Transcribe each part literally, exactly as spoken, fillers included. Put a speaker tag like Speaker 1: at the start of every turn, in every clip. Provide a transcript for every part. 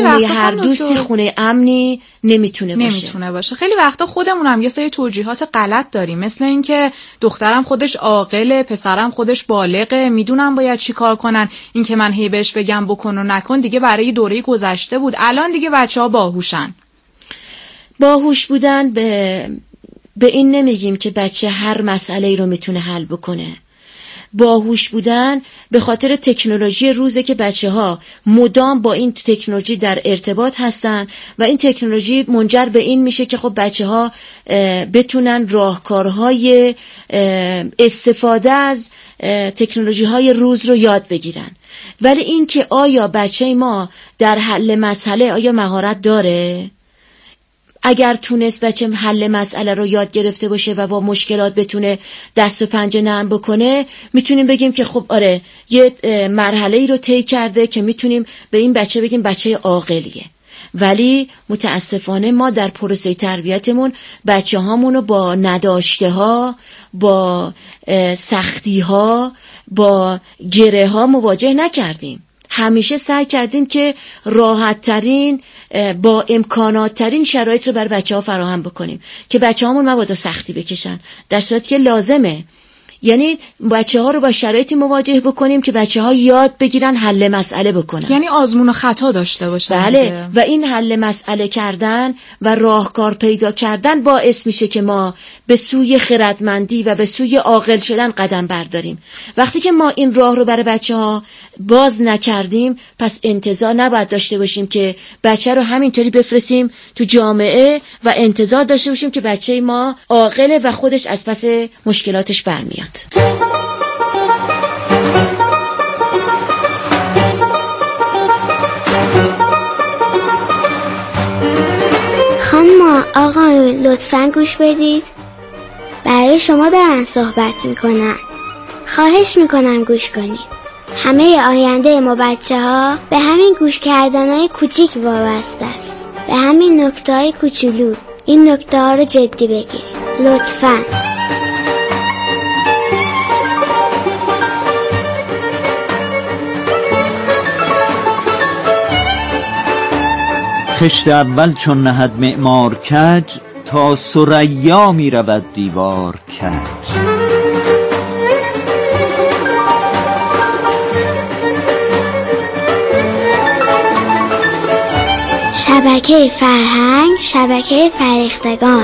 Speaker 1: خیلی
Speaker 2: وقتا هر دوستی خونه امنی نمیتونه باشه
Speaker 1: نمیتونه باشه. خیلی وقتا خودمون هم یه سری توجیهات غلط داریم، مثل اینکه دخترم خودش عاقله، پسرم خودش بالغه، میدونم باید چی کار کنن، این که من هی بهش بگم بکن و نکن دیگه برای دوره گذشته بود، الان دیگه بچه‌ها باهوشن.
Speaker 2: باهوش بودن به به این نمیگیم که بچه هر مسئله رو میتونه حل بکنه. باهوش بودن به خاطر تکنولوژی روزه که بچه ها مدام با این تکنولوژی در ارتباط هستن و این تکنولوژی منجر به این میشه که خب بچه ها بتونن راهکارهای استفاده از تکنولوژی های روز رو یاد بگیرن. ولی این که آیا بچه ما در حل مسئله آیا مهارت داره؟ اگر تونست بچه حل مسئله رو یاد گرفته باشه و با مشکلات بتونه دست و پنجه نرم بکنه، میتونیم بگیم که خب آره یه مرحله ای رو طی کرده که میتونیم به این بچه بگیم بچه عاقلیه. ولی متاسفانه ما در پروسه تربیتمون بچه هامونو با نداشته ها، با سختی ها، با گره ها مواجه نکردیم. همیشه سعی کردیم که راحت ترین با امکانات ترین شرایط رو بر بچه ها فراهم بکنیم که بچه هامون مبادا سختی بکشن، در صورتی که لازمه. یعنی بچه ها رو با شرایطی مواجه بکنیم که بچه ها یاد بگیرن حل مسئله بکنن،
Speaker 1: یعنی آزمون و خطا داشته باشن.
Speaker 2: بله دیگه. و این حل مسئله کردن و راهکار پیدا کردن باعث میشه که ما به سوی خردمندی و به سوی عاقل شدن قدم برداریم. وقتی که ما این راه رو برای بچه ها باز نکردیم، پس انتظار نباید داشته باشیم که بچه رو همینطوری بفرستیم تو جامعه و انتظار داشته باشیم که بچه ما عاقله و خودش از پس مشکلاتش برمیاد.
Speaker 3: خانم آقایون لطفاً گوش بدید، برای شما دارن صحبت میکنن، خواهش میکنم گوش کنید. همه آینده ما بچه ها به همین گوش کردن های کوچیک وابسته است، به همین نکته های کوچولو. این نکته ها رو جدی بگیرید لطفاً.
Speaker 4: خشت اول چون نهد معمار کج، تا ثریا می رود دیوار کج.
Speaker 3: شبکه فرهنگ، شبکه فرهیختگان.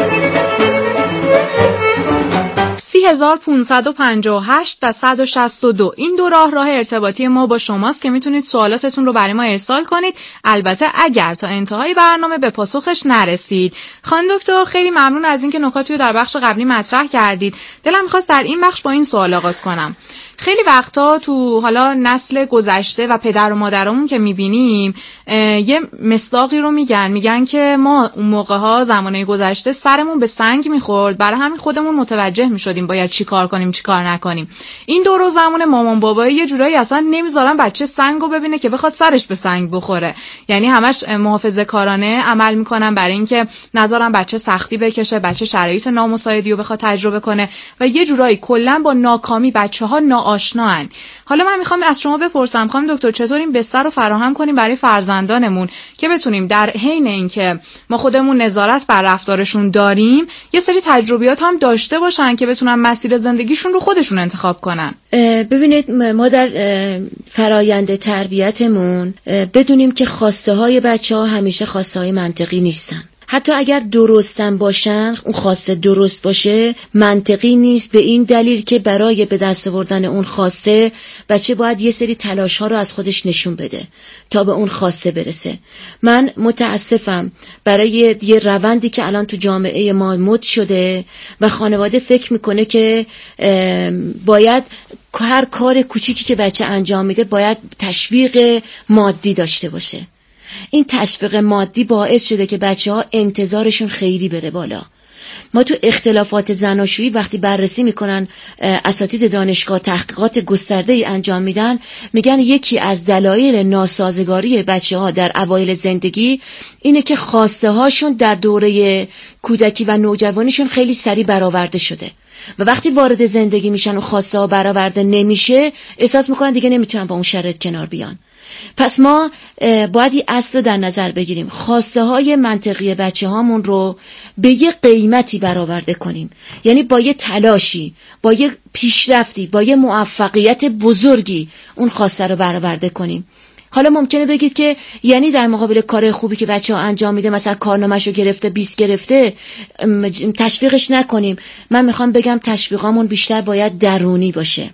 Speaker 1: سی هزار پانصد و پنجاه و هشت و صد و شصت و دو این دو راه راه ارتباطی ما با شماست که میتونید سوالاتتون رو برای ما ارسال کنید، البته اگر تا انتهای برنامه به پاسخش نرسید. خانم دکتر خیلی ممنون از اینکه نکاتی رو در بخش قبلی مطرح کردید. دلم می‌خواست در این بخش با این سوال آغاز کنم. خیلی وقتا تو حالا نسل گذشته و پدر و مادرامون که میبینیم یه مصداقی رو میگن میگن که ما اون موقع ها زمانه گذشته سرمون به سنگ میخورد، برای همین خودمون متوجه میشدیم باید چی کار کنیم چی کار نکنیم. این دور و زمان مامان بابایی یه جورایی اصلا نمیذارن بچه سنگو ببینه که بخواد سرش به سنگ بخوره، یعنی همش محافظه‌کارانه عمل میکنن برای اینکه نذارن بچه سختی بکشه، بچه شرایط نامساعدی رو بخواد تجربه کنه و یه جورایی کلا با ناکامی بچه‌ها آشناهن. حالا من میخوام از شما بپرسم خانم دکتر چطور این بستر رو فراهم کنیم برای فرزندانمون که بتونیم در حین اینکه ما خودمون نظارت بر رفتارشون داریم یه سری تجربیات هم داشته باشن که بتونن مسیر زندگیشون رو خودشون انتخاب کنن.
Speaker 2: ببینید ما در فرایند تربیتمون بدونیم که خواسته های بچه ها همیشه خواسته های منطقی نیستن. حتی اگر درستن باشن، اون خواسته درست باشه منطقی نیست، به این دلیل که برای به دست آوردن اون خواسته بچه باید یه سری تلاش ها رو از خودش نشون بده تا به اون خواسته برسه. من متاسفم برای یه روندی که الان تو جامعه ما مد شده و خانواده فکر میکنه که باید هر کار کوچیکی که بچه انجام میده باید تشویق مادی داشته باشه. این تشویق مادی باعث شده که بچه ها انتظارشون خیلی بره بالا. ما تو اختلافات زناشویی وقتی بررسی میکنن اساتید دانشگاه تحقیقات گسترده ای انجام میدن، میگن یکی از دلایل ناسازگاری بچه ها در اوایل زندگی اینه که خواسته هاشون در دوره کودکی و نوجوانیشون خیلی سریع برآورده شده و وقتی وارد زندگی میشن و خواسته ها برآورده نمیشه احساس میکنن دیگه نمیتونن با اون شرایط کنار بیان. پس ما باید این اصل رو در نظر بگیریم، خواسته های منطقی بچه هامون رو به یه قیمتی برآورده کنیم، یعنی با یه تلاشی، با یه پیشرفتی، با یه موفقیت بزرگی اون خواسته رو برآورده کنیم. حالا ممکنه بگید که یعنی در مقابل کار خوبی که بچه ها انجام میده، مثلا کارنامه‌شو گرفته بیست گرفته، تشویقش نکنیم. من میخوام بگم تشویقامون بیشتر باید درونی باشه،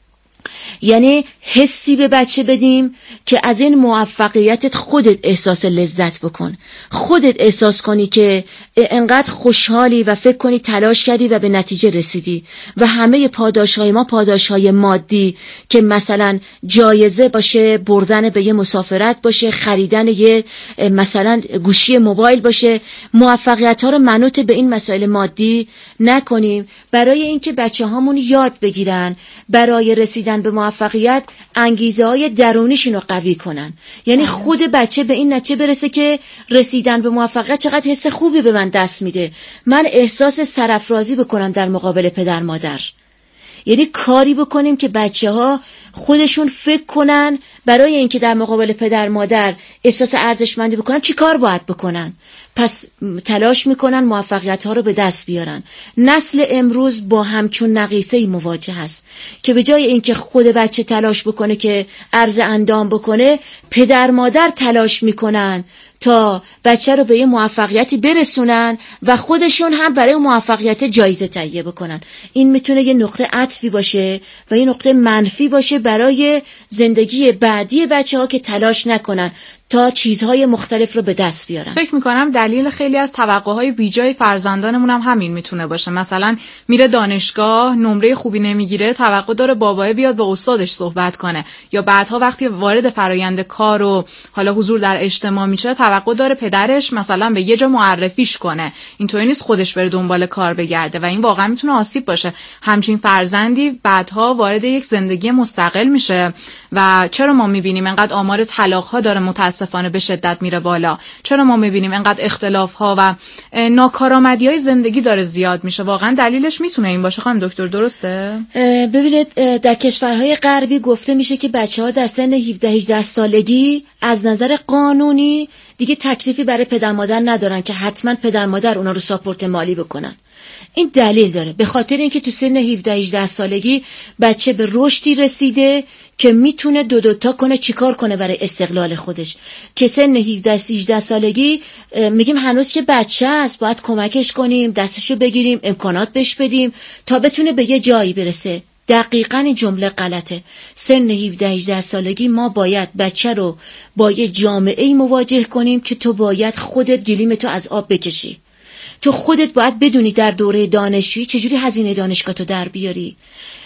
Speaker 2: یعنی حسی به بچه بدیم که از این موفقیتت خودت احساس لذت بکن، خودت احساس کنی که انقدر خوشحالی و فکر کنی تلاش کردی و به نتیجه رسیدی. و همه پاداشهای ما پاداشهای مادی که مثلا جایزه باشه، بردن به یه مسافرت باشه، خریدن یه مثلا گوشی موبایل باشه، موفقیت ها رو منوط به این مسائل مادی نکنیم، برای اینکه بچه هامون یاد بگیرن برای رسیدن به موفقیت انگیزه های درونیشون رو قوی کنن. یعنی خود بچه به این نتیجه برسه که رسیدن به موفقیت چقدر حس خوبی به من دست میده، من احساس سرافرازی بکنم در مقابل پدر مادر. یعنی کاری بکنیم که بچه ها خودشون فکر کنن برای اینکه در مقابل پدر مادر احساس ارزشمندی بکنن چی کار باید بکنن، پس تلاش میکنن موفقیت ها رو به دست بیارن. نسل امروز با همچون نقیصه‌ای مواجه هست که به جای اینکه خود بچه تلاش بکنه که عرض اندام بکنه، پدر مادر تلاش میکنن تا بچه رو به یه موفقیتی برسونن و خودشون هم برای موفقیت جایزه تهیه بکنن. این میتونه یه نقطه عطفی باشه و یه نقطه منفی باشه برای زندگی بعدی بچه ها که تلاش نکنن تا چیزهای مختلف رو به دست بیارن.
Speaker 1: فکر میکنم دلیل خیلی از توقعهای بیجای فرزندانمون هم همین میتونه باشه. مثلا میره دانشگاه، نمره خوبی نمیگیره، توقع داره بابای بیاد با استادش صحبت کنه، یا بعدها وقتی وارد فرایند کار و حالا حضور در اجتماع میشه توقع داره پدرش مثلا به یه جا معرفیش کنه، اینطوری نیست خودش بره دنبال کار بگرده و این واقعا میتونه آسیب باشه. همچین فرزندی بعدها وارد یک زندگی مستقل میشه و چرا ما میبینیم انقدر آمار طلاق‌ها داره متاسفانه به شدت میره بالا؟ چرا ما میبینیم انقدر اختلاف‌ها و ناکارآمدی‌های زندگی داره زیاد میشه؟ واقعا دلیلش میتونه این باشه خانم دکتر، درسته؟
Speaker 2: ببینید در کشورهای غربی گفته میشه که بچه‌ها در سن هفده هجده سالگی از نظر قانونی دیگه تکلیفی برای پدر مادر ندارن که حتما پدر مادر اونا رو ساپورت مالی بکنن. این دلیل داره، به خاطر اینکه تو سن هفده هجده سالگی بچه به رشدی رسیده که میتونه دو دوتا کنه، چیکار کنه برای استقلال خودش. که سن هفده هجده سالگی میگیم هنوز که بچه است، باید کمکش کنیم، دستشو بگیریم، امکانات بهش بدیم تا بتونه به یه جایی برسه. دقیقاً این جمله غلطه. سن هفده هجده سالگی ما باید بچه رو با یه جامعه‌ای مواجه کنیم که تو باید خودت گلیم تو از آب بکشی. تو خودت باید بدونی در دوره دانشجویی چجوری هزینه دانشگاه تو در بیاری.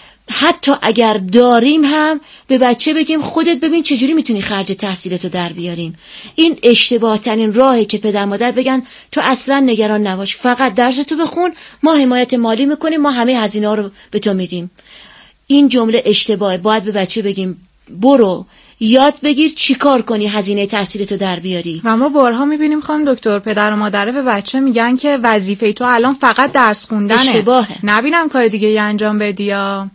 Speaker 2: حتی اگر داریم هم به بچه بگیم خودت ببین چجوری میتونی خرج تحصیلتو در بیاریم. این اشتباه ترین راهه که پدر مادر بگن تو اصلا نگران نباش، فقط درستو بخون، ما حمایت مالی میکنیم، ما همه هزینه ها رو به تو میدیم. این جمله اشتباهه. باید به بچه بگیم برو یاد بگیر چی کار کنی هزینه تحصیلتو در بیاری.
Speaker 1: و ما بارها میبینیم خانم دکتر پدر و مادر به بچه میگن که وظیفه تو الان فقط درس خوندنه،
Speaker 2: اشتباهه،
Speaker 1: نبینم کار دیگه ای انجام بدی. یا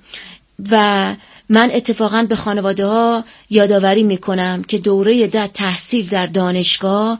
Speaker 2: و من اتفاقا به خانواده ها یادآوری میکنم که دوره در تحصیل در دانشگاه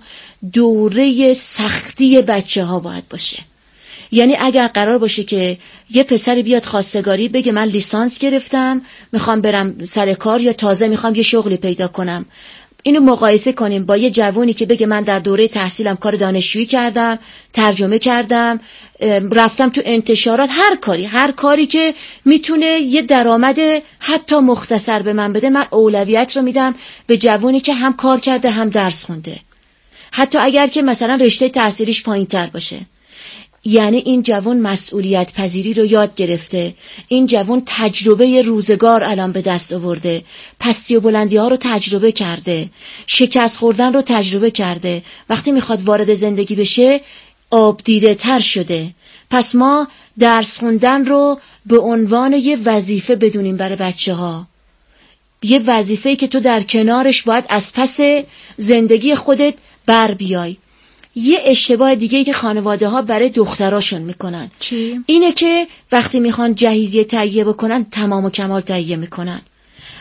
Speaker 2: دوره سختی بچه ها باید باشه. یعنی اگر قرار باشه که یه پسر بیاد خواستگاری بگه من لیسانس گرفتم میخوام برم سر کار یا تازه میخوام یه شغلی پیدا کنم، اینو مقایسه کنیم با یه جوانی که بگه من در دوره تحصیلم کار دانشجویی کردم، ترجمه کردم، رفتم تو انتشارات، هر کاری هر کاری که میتونه یه درآمد حتی مختصر به من بده، من اولویت رو میدم به جوانی که هم کار کرده هم درس خونده، حتی اگر که مثلا رشته تحصیلیش پایین‌تر باشه. یعنی این جوان مسئولیت پذیری رو یاد گرفته، این جوان تجربه روزگار الان به دست آورده، پستی و بلندی ها رو تجربه کرده، شکست خوردن رو تجربه کرده، وقتی میخواد وارد زندگی بشه آب دیده تر شده. پس ما درس خوندن رو به عنوان یه وظیفه بدونیم برای بچه ها، یه وظیفه‌ای که تو در کنارش باید از پس زندگی خودت بر بیای. یه اشتباه دیگه که خانواده ها برای دختراشون میکنن
Speaker 1: چی؟
Speaker 2: اینه که وقتی میخوان جهیزیه تهیه بکنن تمام و کمال تهیه میکنن.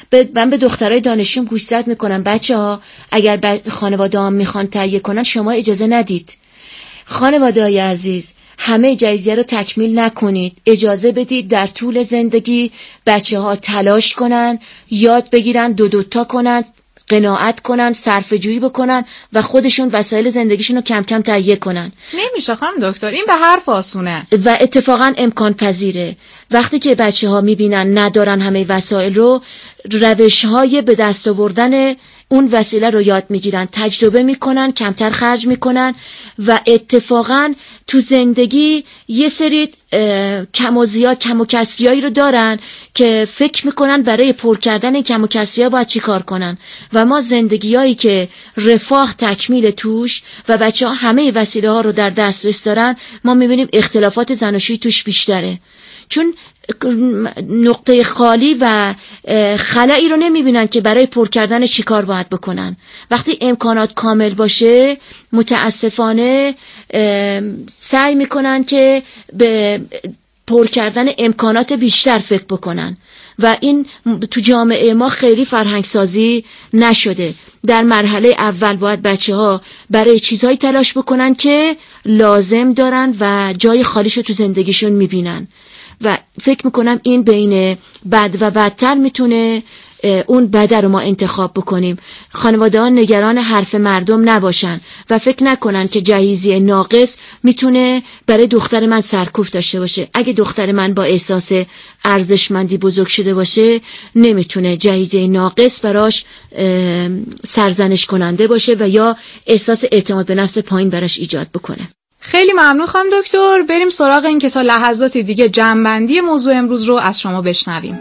Speaker 2: من به دخترای دانشجوم گوشزد میکنم بچه ها اگر ب... خانواده هم میخوان تهیه کنن شما اجازه ندید. خانواده های عزیز همه جایزه رو تکمیل نکنید، اجازه بدید در طول زندگی بچه ها تلاش کنن، یاد بگیرن، دو دوتا کنن، قناعت کنن، صرفه جویی بکنن و خودشون وسایل زندگیشون رو کم کم تهیه کنن.
Speaker 1: نمیشه خانم دکتر، این به حرف آسونه
Speaker 2: و اتفاقا امکان پذیره. وقتی که بچه ها میبینن ندارن همه وسایل رو، روش های به دست آوردن اون وسیله رو یاد میگیرن، تجربه میکنن، کمتر خرج میکنن و اتفاقا تو زندگی یه سری کم و زیاد کم و کسریایی رو دارن که فکر میکنن برای پر کردن این کم و کسری‌ها باید چی کار کنن و ما زندگیایی که رفاه تکمیل توش و بچه ها همه وسیله ها رو در دسترس دارن، ما میبینیم اختلافات زناشویی توش بیشتره، چون نقطه خالی و خلایی رو نمیبینن که برای پر کردن چی کار باید بکنن. وقتی امکانات کامل باشه متاسفانه سعی میکنن که به پر کردن امکانات بیشتر فکر بکنن و این تو جامعه ما خیلی فرهنگ سازی نشده. در مرحله اول باید بچه ها برای چیزهایی تلاش بکنن که لازم دارن و جای خالیشو تو زندگیشون میبینن و فکر میکنم این بین بد و بدتر میتونه اون بده رو ما انتخاب بکنیم. خانواده ها نگران حرف مردم نباشن و فکر نکنن که جهیزیه ناقص میتونه برای دختر من سرکوف داشته باشه. اگه دختر من با احساس ارزشمندی بزرگ شده باشه نمیتونه جهیزیه ناقص براش سرزنش کننده باشه و یا احساس اعتماد به نفس پایین براش ایجاد بکنه.
Speaker 1: خیلی ممنون خانم دکتر. بریم سراغ این که تا لحظاتی دیگه جمع‌بندی موضوع امروز رو از شما بشنویم.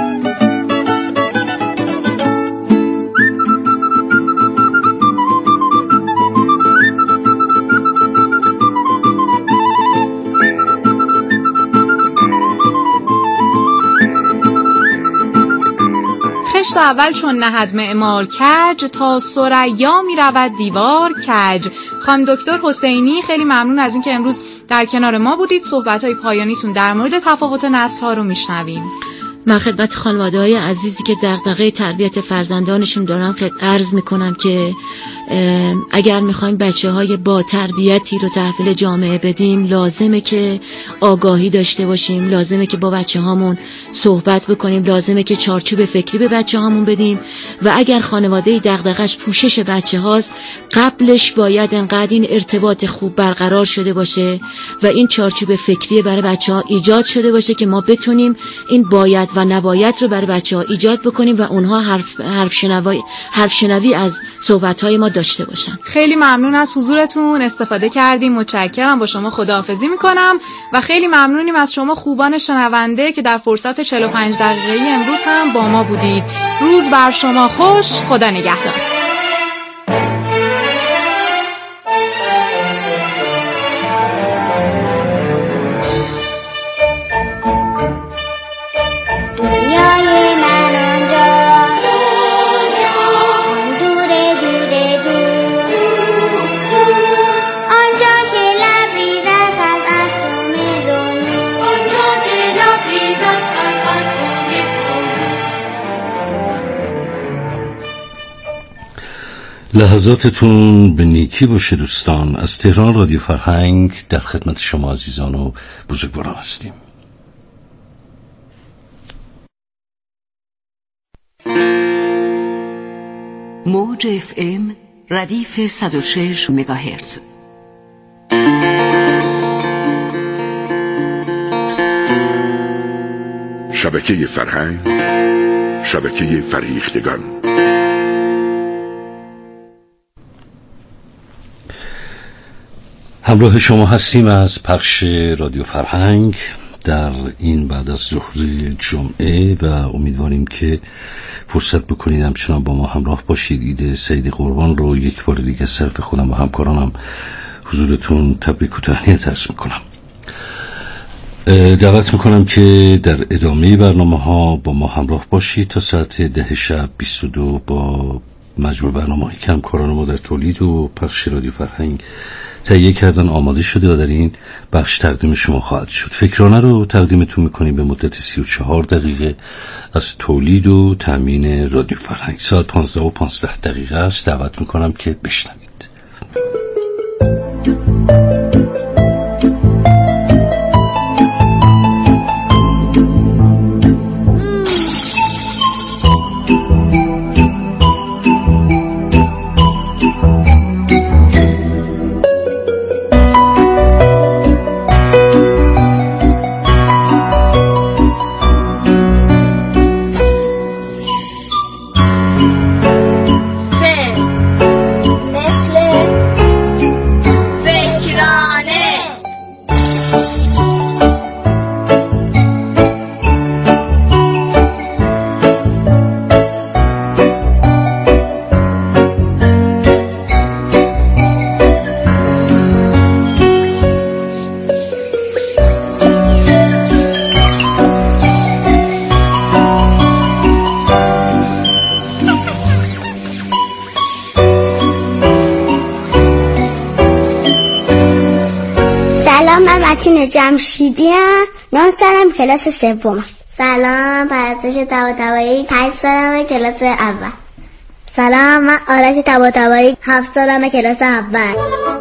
Speaker 1: خشت اول چون نهد معمار کج، تا ثریا می رود دیوار کج. خانم دکتر حسینی خیلی ممنون از اینکه امروز در کنار ما بودید. صحبت‌های پایانیتون در مورد تفاوت نسل‌ها رو میشنویم.
Speaker 2: من خدمت خانواده‌های عزیزی که دغدغه تربیت فرزندانشون دارن خدمت عرض میکنم که اگر میخوایم بچه های با تربیتی رو تحویل جامعه بدیم لازمه که آگاهی داشته باشیم، لازمه که با بچه هامون صحبت بکنیم، لازمه که چارچوب فکری به بچه هامون بدیم و اگر خانواده دغدغش پوشش بچه هاست قبلش باید انقدر این ارتباط خوب برقرار شده باشه و این چارچوب فکری برای بچه ها ایجاد شده باشه که ما بتونیم این باید و نباید رو برای بچه ها ایجاد بکنیم و اونها حرف, حرف, شنوی, حرف شنوی از صحبت های ما داشته باشن.
Speaker 1: خیلی ممنون از حضورتون، استفاده کردیم، متشکرم. با شما خداحافظی میکنم و خیلی ممنونیم از شما خوبان شنونده که در فرصت چهل و پنج دقیقه‌ای امروز هم با ما بودید. روز بر شما خوش، خدا نگهدار.
Speaker 5: لحظاتتون به نیکی باشه دوستان. از تهران رادیو فرهنگ در خدمت شما عزیزان و بزرگواران هستیم.
Speaker 6: موج اف ام ردیف صد و شش مگاهرتز.
Speaker 7: شبکه فرهنگ، شبکه فریختگان.
Speaker 5: همراه شما هستیم از پخش رادیو فرهنگ در این بعد از ظهر جمعه و امیدواریم که فرصت بکنید همچنان با ما همراه باشید. عید سعید قربان رو یک بار دیگه صرف خودم و همکارانم حضورتون تبریک و تهنیت عرض میکنم. دعوت میکنم که در ادامه برنامه ها با ما همراه باشید تا ساعت ده شب بیست و دو با مجموع برنامه هایی که همکاران ما در تولید و پخش رادیو فرهنگ تهیه کردن آماده شده و در این بخش تقدیم شما خواهد شد. فکرانه رو تقدیمتون میکنیم به مدت سی و چهار دقیقه از تولید و تامین رادیو فرهنگ. ساعت پانزده و پانزده دقیقه است. دعوت میکنم که بشنوید.
Speaker 3: جمشیدی ام نه سالم کلاس سوم. سلام، پرستش طباطبایی پنج سالم کلاس اول. سلام، من آرش طباطبایی هفت سالم کلاس اول.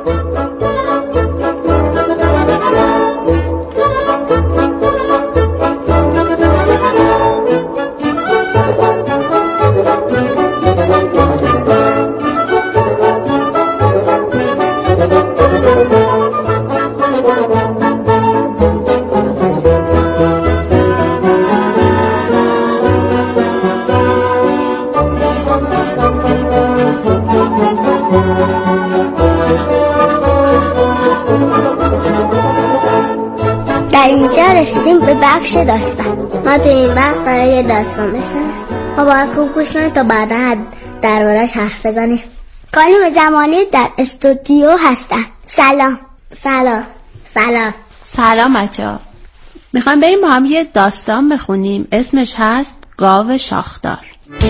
Speaker 3: در اینجا رسیدیم به بخش داستان. ما تو این بخش قراره یه داستان بسنیم. ما باید خوب گوش کنیم تا بعدا درباره‌اش حرف بزنیم. خانم زمانی در استودیو هستن. سلام. سلام. سلام.
Speaker 8: سلام بچه‌ها. میخوام بریم با هم یه داستان بخونیم. اسمش هست گاو شاخدار.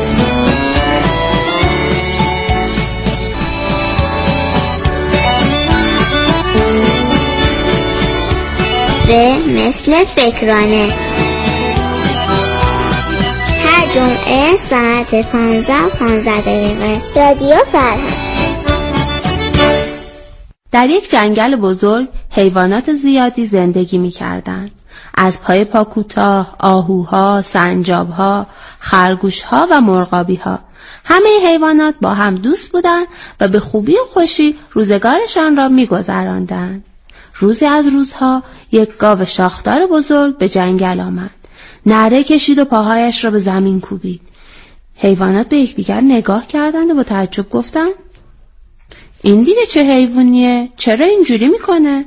Speaker 3: به مثل فکرانه. هر جمعه ساعت پانزده پانزده دقیقه رادیو فرهنگ.
Speaker 8: در یک جنگل بزرگ حیوانات زیادی زندگی می کردن. از پای پا کوتاه، آهوها، سنجابها، خرگوشها و مرغابیها. همه حیوانات با هم دوست بودند و به خوبی و خوشی روزگارشان را می گذراندند. روزی از روزها یک گاو شاخدار بزرگ به جنگل آمد. نعره کشید و پاهایش را به زمین کوبید. حیوانات به یکدیگر نگاه کردند و با تعجب گفتند: این دیگه چه حیوانیه؟ چرا اینجوری میکنه؟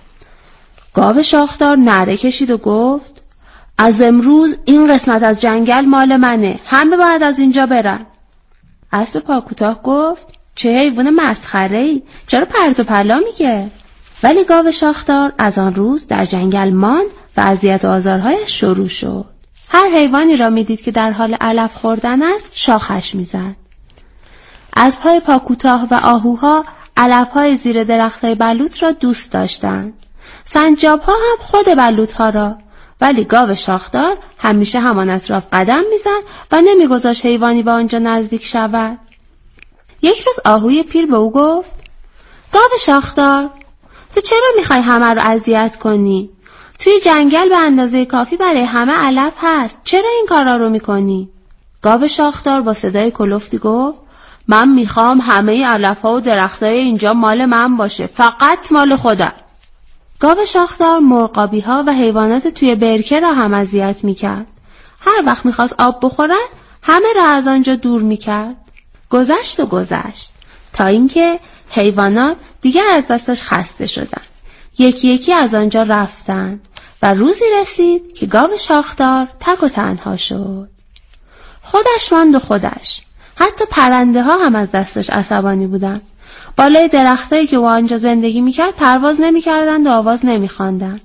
Speaker 8: گاو شاخدار نعره کشید و گفت: از امروز این قسمت از جنگل مال منه. همه باید از اینجا برن. اسب پاکوتاه گفت: چه حیوان مسخره‌ای؟ چرا پرت و پلا میگه؟ ولی گاو شاخدار از آن روز در جنگل ماند و اذیت و آزارهایش شروع شد. هر حیوانی را میدید که در حال علف خوردن است شاخش میزد. از پای پاکوتاه و آهوها علفهای زیر درختای بلوط را دوست داشتند. سنجابها هم خود بلوطها را. ولی گاو شاخدار همیشه همان اطراف قدم میزد و نمیگذاشت حیوانی به آنجا نزدیک شود. یک روز آهوی پیر به او گفت: گاو شاخدار، تو چرا میخوای همه رو اذیت کنی؟ توی جنگل به اندازه کافی برای همه علف هست. چرا این کارا رو میکنی؟ گاو شاخدار با صدای کلفتی گفت: من میخوام همه علف‌ها و درختای اینجا مال من باشه، فقط مال خودم. گاو شاخدار مرغابی‌ها و حیوانات توی برکه را هم اذیت میکرد. هر وقت میخواست آب بخورن همه را از آنجا دور میکرد. گذشت و گذشت تا اینکه حیوانات دیگر از دستش خسته شدن. یکی یکی از آنجا رفتن و روزی رسید که گاو شاخدار تک و تنها شد. خودش ماند و خودش. حتی پرنده ها هم از دستش عصبانی بودن. بالای درختایی که او آنجا زندگی میکرد پرواز نمیکردند و آواز نمیخواندند.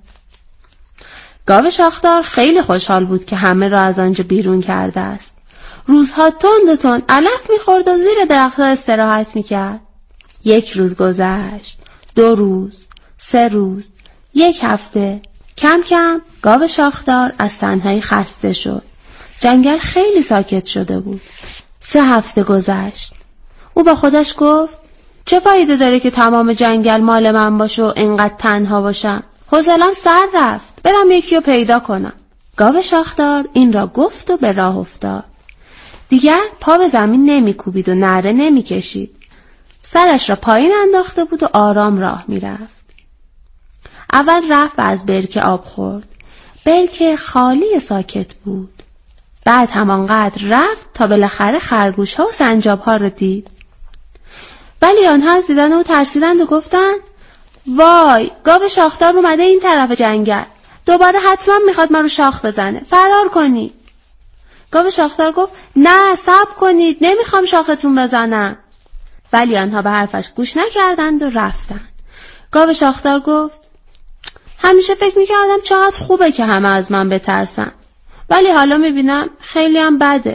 Speaker 8: گاو شاخدار خیلی خوشحال بود که همه را از آنجا بیرون کرده است. روزها تند و تند علف میخورد و زیر درختها استراحت میکرد. یک روز گذشت، دو روز، سه روز، یک هفته. کم کم گاو شاخدار از تنهایی خسته شد. جنگل خیلی ساکت شده بود. سه هفته گذشت. او با خودش گفت چه فایده داره که تمام جنگل مال من باشه و اینقدر تنها باشم؟ حوصله‌ام سر رفت. برم یکی رو پیدا کنم. گاو شاخدار این را گفت و به راه افتاد. دیگر پا به زمین نمی کوبید و نعره نمی کشید. سرش را پایین انداخته بود و آرام راه می رفت. اول رفت و از برکه آب خورد. برکه خالی ساکت بود. بعد همانقدر رفت تا بالاخره خرگوش ها و سنجاب ها را دید. ولی آنها از دیدن او ترسیدند و گفتند وای، گاو شاخدار اومده این طرف جنگل. دوباره حتما میخواد ما رو شاخ بزنه. فرار کنید. گاو شاخدار گفت نه، صبر کنید، نمیخوام شاختون بزنم. ولی آنها به حرفش گوش نکردند و رفتند. گاو شاخدار گفت همیشه فکر میکردم چقدر خوبه که همه از من بترسن، ولی حالا میبینم خیلی هم بده.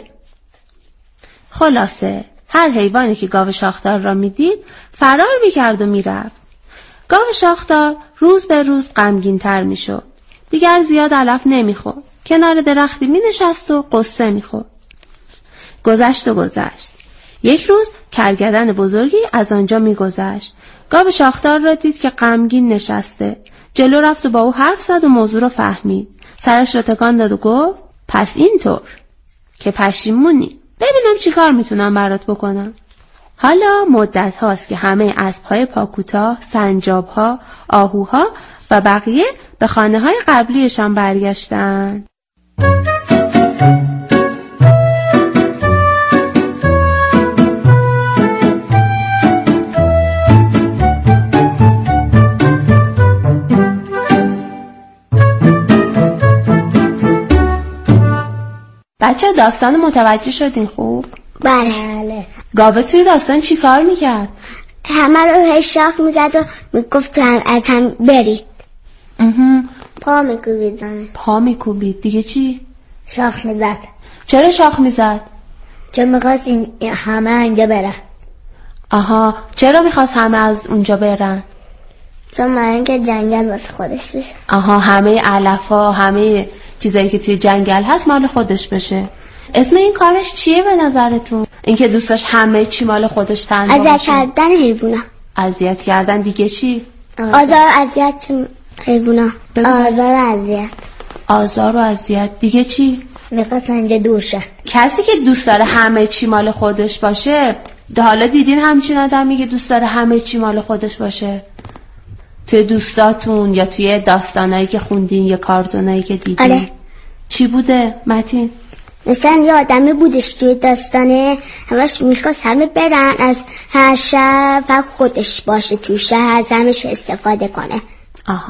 Speaker 8: خلاصه هر حیوانی که گاو شاخدار را میدید فرار میکرد و میرفت. گاو شاخدار روز به روز غمگین تر میشد. دیگر زیاد علف نمیخورد. کنار درختی مینشست و قصه میخورد. گذشت و گذشت. یک روز کرگدن بزرگی از آنجا میگذشت. گاو شاخدار را دید که غمگین نشسته. جلو رفت و با او حرف زد و موضوع را فهمید. سرش را تکان داد و گفت پس اینطور که پشیمونی؟ ببینم چی کار میتونم برات بکنم. حالا مدت هاست که همه اسب‌های پاکوتاه، سنجاب‌ها، آهوها و بقیه به خانه‌های قبلیشان برگشتن. بچه داستان متوجه شدین خوب؟
Speaker 3: بله.
Speaker 8: گاوه توی داستان چی کار میکرد؟
Speaker 3: همه رو هی شاخ میزد و میگفت هم از هم برید. پا میکوبید.
Speaker 8: پا میکوبید. دیگه چی؟
Speaker 3: شاخ میزد.
Speaker 8: چرا شاخ میزد؟
Speaker 3: چون میخواست این همه اینجا برن.
Speaker 8: آها، چرا میخواست همه از اونجا برن؟
Speaker 3: چون من که جنگل واسه خودش بشه.
Speaker 8: آها، همه علفا، همه چیزایی که توی جنگل هست مال خودش بشه. اسم این کارش چیه به نظرتون؟ اینکه دوست داشت همه چی مال خودش تنها باشه.
Speaker 3: اذیت کردن حیوونا.
Speaker 8: اذیت کردن. دیگه چی؟
Speaker 3: آزار اذیت حیوونا. آزار اذیت.
Speaker 8: آزار و اذیت. دیگه چی؟
Speaker 3: میخواست اینجا دور شه.
Speaker 8: کسی که دوست داره همه چی مال خودش باشه، حالا دیدین همچین آدمی که دوست داره همه چی مال خودش باشه؟ توی دوستاتون یا توی داستانایی که خوندین یا کارتونایی که دیدین؟
Speaker 3: آره.
Speaker 8: چی بوده متین؟
Speaker 3: مثلا یه آدمی بودش توی داستانه همش میخواست همه برن از هر شهر و خودش باشه تو شهر، از همش استفاده کنه.
Speaker 8: آها.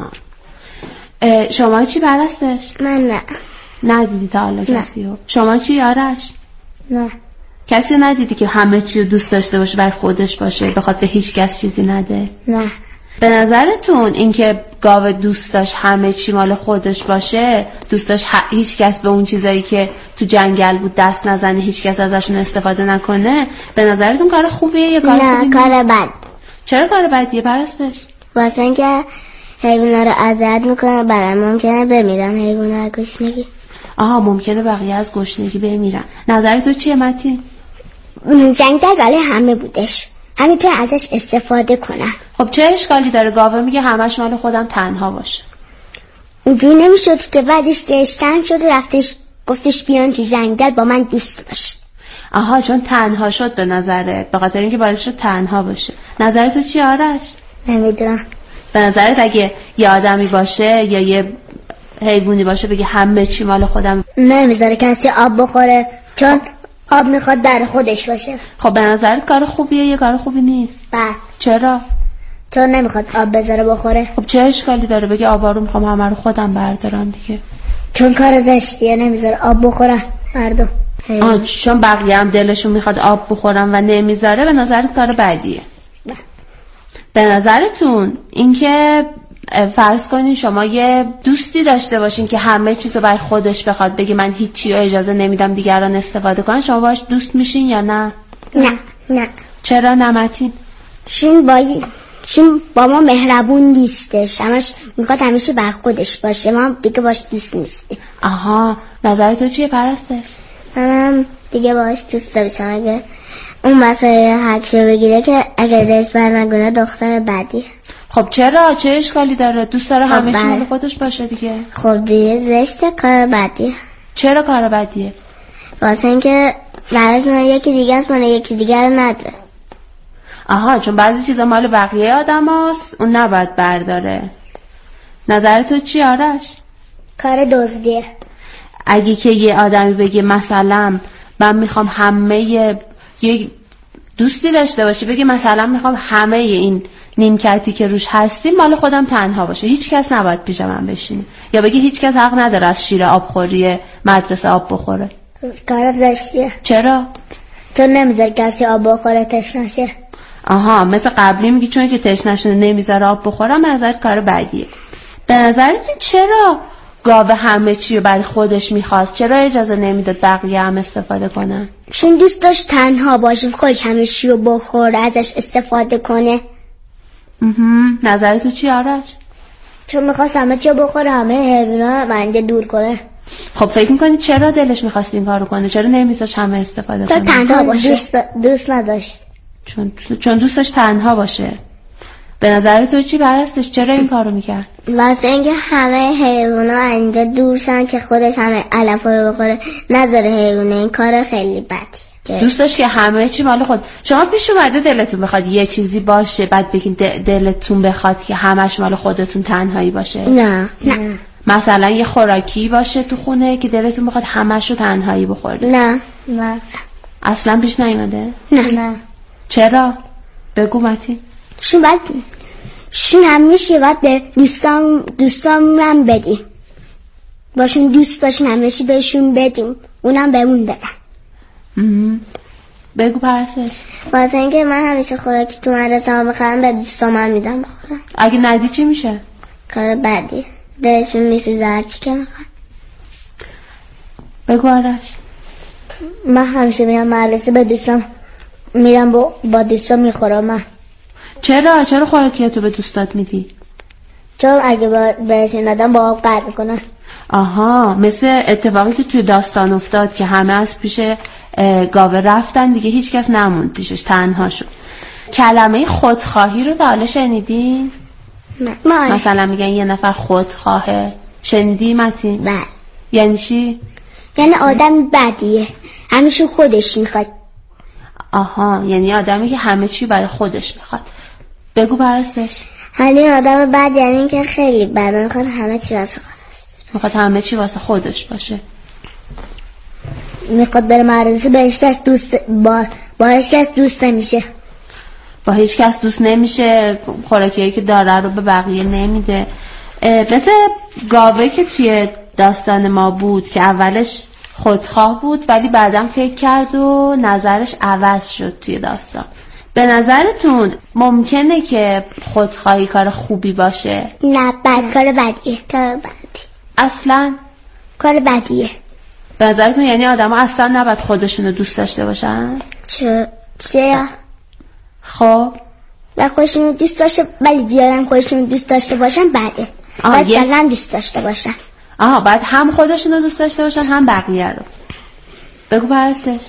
Speaker 8: شما چی برستش؟
Speaker 3: من نه.
Speaker 8: ندیدی تا حالا کسی رو؟ شما چی آرش؟
Speaker 3: نه.
Speaker 8: کسی رو ندیدی که همه چی رو دوست داشته باشه بر خودش باشه، بخواد به هیچ کس چیزی نده؟
Speaker 3: نه.
Speaker 8: به نظرتون اینکه گاو دوست داشت همه چی مال خودش باشه، دوست داشت ح... هیچ کس به اون چیزایی که تو جنگل بود دست نزنه، هیچ کس ازشون استفاده نکنه، به نظرتون کار خوبیه یا کار
Speaker 3: نه
Speaker 8: خوبی؟
Speaker 3: نه، کار بد.
Speaker 8: چرا کار بدیه پرستش؟
Speaker 3: واسه اینکه حیوونا رو اذیت میکنه، برای ممکنه بمیرن حیوونا از گشنگی.
Speaker 8: آها، ممکنه بقیه از گشنگی بمیرن. نظر تو چیه متین؟
Speaker 3: جنگل برای همه بودش، همینطور ازش استفاده کنن.
Speaker 8: خب چه اشکالی داره گاوه میگه همش مال خودم تنها باشه؟
Speaker 3: اونجوری نمیشد که بعدش دشتن شد و رفتش گفتش بیان تو جنگل با من دوست باشید.
Speaker 8: آها، چون تنها شد به نظرت، به خاطر اینکه باعث شد تنها باشه. نظر تو چی آرش؟
Speaker 3: نمیدونم.
Speaker 8: به نظرت اگه یه آدمی باشه یا یه حیوانی باشه بگه همه چی مال خودم،
Speaker 3: نمیذاره کسی آب بخوره چون آب میخواد در خودش باشه؟
Speaker 8: خب به نظرت کار خوبیه یا کار خوبی نیست؟
Speaker 3: بله.
Speaker 8: چرا؟
Speaker 3: چون نمیخواد آب بذاره بخوره.
Speaker 8: خب چه اشکالی داره بگه آبا رو میخوام همه رو خودم بردارم دیگه؟
Speaker 3: چون کار زشتیه، نمیذاره آب بخورن مردم.
Speaker 8: آه، چون بقیه هم دلشون میخواد آب بخورن و نمیذاره، به نظرت کار بدیه؟
Speaker 3: نه.
Speaker 8: به نظرتون اینکه فرض کنین شما یه دوستی داشته باشین که همه چیزو برای خودش بخواد، بگه من هیچی رو اجازه نمیدم دیگران استفاده کنن، شما باش دوست میشین یا نه؟
Speaker 3: نه. نه.
Speaker 8: چرا نمتین؟
Speaker 3: چون با چون با ما مهربون نیستش، همش میخواد همیشه بر خودش باشه، ما دیگه باش دوست نیستیم.
Speaker 8: آها، نظر تو چیه پرستش؟
Speaker 3: منم دیگه باش دوست داشتم اگه اون مسئله حق رو بگیره که اگه دست بر نگونه دختر بعدی.
Speaker 8: خب چرا؟ چه اشکالی داره؟ دوست داره همه چی مال خودش باشه دیگه.
Speaker 3: خب دیگه زشته، کار بعدی.
Speaker 8: چرا کار بعدیه؟
Speaker 3: واسه اینکه براش من یکی دیگه است، من یکی دیگه رو نده.
Speaker 8: آها، چون بعضی چیزا مال بقیه آدم هست اون نباید برداره. نظر تو چی آرش؟
Speaker 3: کار دزدیه.
Speaker 8: اگه که یه آدمی بگه مثلا من میخوام همه یه دوستی داشته باشه، بگه مثلا میخوام همه این نیمکتی که روش هستیم مال خودم تنها باشه، هیچ کس نباید پیش من بشینه، یا بگه هیچ کس حق نداره از شیر آبخوری مدرسه آب بخوره.
Speaker 3: کار زشتیه.
Speaker 8: چرا؟
Speaker 3: تو نمیذاری کسی آب بخوره تشنه شه.
Speaker 8: آها، مثل قبلی میگی چون که تشنه شده نمیذاره آب بخورم، به نظرت کار بدیه. به نظرتون چرا گاوه همه چی رو برای خودش میخواست؟ چرا اجازه نمیداد بقیه هم استفاده کنن؟
Speaker 3: چون دوست داشت تنها باشه، خودش همه چی رو بخوره، ازش استفاده کنه.
Speaker 8: نظر تو چی آرش؟
Speaker 3: چون میخواست همه چی رو بخوره، همه حیونا منده دور کنه.
Speaker 8: خب فکر میکنی چرا دلش میخواست این کارو کنه؟ چرا نمیذاش همه استفاده کنه؟
Speaker 3: تا تنها باشه. دوست, دوست نداشت.
Speaker 8: چون چون دوستش تنها باشه. به نظر تو چی پرستش؟ چرا این کارو میکرد؟
Speaker 3: واسه اینکه همه حیونا اینجا دورشن که خودش همه علفا رو بخوره، نذاره حیونا. این کار خیلی بدیه.
Speaker 8: دوست داشت که همه چی مال خود. شما پیش اومده دلتون بخواد یه چیزی باشه بعد بگین دلتون بخواد که همش مال خودتون تنهایی باشه؟
Speaker 3: نه نه.
Speaker 8: مثلا یه خوراکی باشه تو خونه که دلتون بخواد همش رو تنهایی بخورید؟
Speaker 3: نه نه.
Speaker 8: اصلا پیش نیومده؟
Speaker 3: نه نه.
Speaker 8: چرا؟ بگو متی.
Speaker 3: شون باید شون همیشه باید به دوستان دوستامونم بدیم، باشون دوست باشیم، همیشه بهشون بدیم، اونم بهمون بدن.
Speaker 8: بگو پرستش.
Speaker 3: واسه اینکه من همیشه خوراکی تو مدرسه ها میخورم، به دوستامم میدم بخورم.
Speaker 8: اگه ندی چی میشه؟
Speaker 3: کار بعدی، دلشون میسوزه هرچی که میخواد.
Speaker 8: بگو آرش.
Speaker 3: من همیشه میرم مدرسه، به دوستام میرم با, با دوستام میخورم. من
Speaker 8: چرا؟ چرا خوراکیاتو به دوستات میدی؟
Speaker 3: چون اگه بهشون ندم با آب قرد میکنن.
Speaker 8: آها، مثل اتفاقی که توی داستان افتاد که همه از پیش گاوه رفتن دیگه، هیچ کس نموند پیشش، تنها شد. کلمه خودخواهی رو تا حالا شنیدین؟
Speaker 3: نه.
Speaker 8: مثلا میگن یه نفر خودخواهه، شنیدی متین؟
Speaker 3: بله.
Speaker 8: یعنی چی؟
Speaker 3: یعنی آدم بدیه، همیشه خودش میخواد.
Speaker 8: آها، یعنی آدمی که همه چی برای خودش میخواد. بگو پرستش.
Speaker 3: حالی آدم بد یعنی که خیلی بد، میخواد همه چی واسه خودش،
Speaker 8: میخواد همه چی واسه خودش باشه.
Speaker 3: میخواد بره مدرسه، به هیچ کس دوست با با هیچ کس دوست نمیشه.
Speaker 8: با هیچ کس دوست نمیشه، خوراکیایی که داره رو به بقیه نمیده. مثل گاوه که توی داستان ما بود که اولش خودخواه بود ولی بعدم فکر کرد و نظرش عوض شد توی داستان. به نظرتون ممکنه که خودخواهی کار خوبی باشه؟
Speaker 3: نه، بد، کار بدیه. کار بدی
Speaker 8: اصلا
Speaker 3: کار بدیه.
Speaker 8: به نظرتون یعنی آدم ها اصلا نباید خودشونو دوست داشته باشن؟
Speaker 3: چرا؟ چرا؟
Speaker 8: خب
Speaker 3: و خودشونو دوست داشته ولی دیگران خودشونو دوست داشته باشن بده. باید
Speaker 8: یه...
Speaker 3: دیگران دوست داشته باشن.
Speaker 8: آها، باید هم خودشونو دوست داشته باشن هم بقیه رو. بگو پرستش.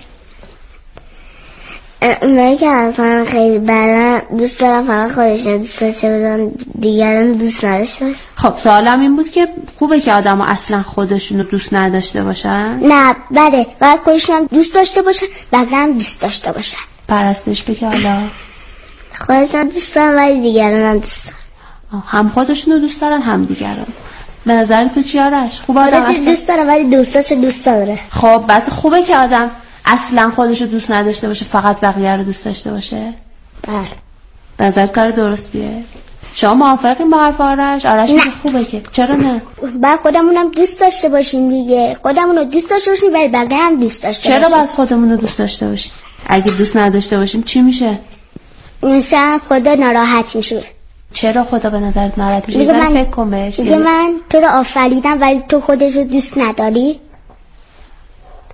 Speaker 3: اونایی که اصلا خیلی بدن دوست دارن فقط خودشون دوست داشته باشن، دیگران دوست نداشته باشن.
Speaker 8: خب سوالم این بود که خوبه که آدم ها اصلا خودشونو دوست نداشته باشن؟
Speaker 3: نه بده، باید خودشون دوست داشته باشن بقیه دوست داشته باشن.
Speaker 8: پرستش بگه حالا.
Speaker 3: خودشون دوست دارن ولی دیگران هم دوست دارن.
Speaker 8: هم خودشونو دوست دارن هم دیگران. به نظر تو چی آرش؟ خوبه آدم اصلا
Speaker 3: دوست داره ولی دوستاش دوست داره.
Speaker 8: خب بعد خوبه که آدم اصلا خودشو دوست نداشته باشه فقط بقیه رو دوست داشته باشه؟
Speaker 3: بله.
Speaker 8: به نظر کار درستیه؟ شما موافقین با حرف آرش؟ آرش میگه خوبه که. چرا نه؟
Speaker 3: بعد خودمونم دوست داشته باشیم دیگه. خودمون رو دوست داشته باشیم ولی بقیه هم دوست داشته
Speaker 8: باشیم.
Speaker 3: باشیم.
Speaker 8: چرا باید خودمون رو دوست داشته باشیم؟ اگه دوست نداشته باشیم چی میشه؟
Speaker 3: مثلا خدا ناراحت میشه.
Speaker 8: چرا خدا به نظرت ناراحت میشه؟ من فکر کن بهش.
Speaker 3: میگه من تو رو آفریدم ولی تو خودت رو دوست نداری.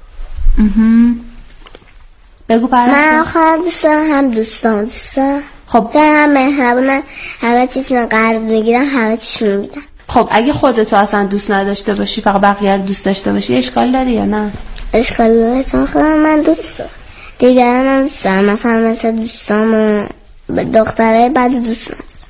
Speaker 8: اها. بگو پرستش.
Speaker 3: من خودم دوست دارم هم دوستان دوست دارم.
Speaker 8: خب
Speaker 3: هم مهربونن، همه چیزشون قرض میگیرن، همه چیزشون میدن.
Speaker 8: خب اگه خودتو اصلا دوست نداشته باشی، فقط بقیه رو دوست داشته باشی، اشکال داره یا نه؟
Speaker 3: اشکال داره، چون خودم من دوست دارم، دیگران هم دوست دارم، مثلا مثل دوستام و دخترای بعد دوست ندارم.